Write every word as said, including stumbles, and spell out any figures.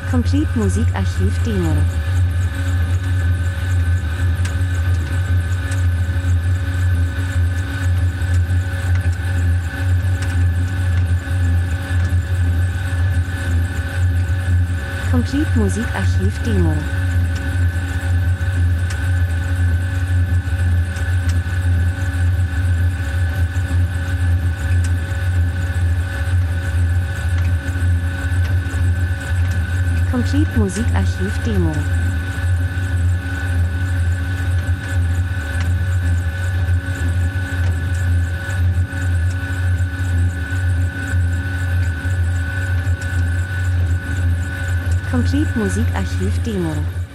Complete Musikarchiv Demo. Complete Musikarchiv Demo. Complete Musikarchiv Demo. Complete Musikarchiv Demo.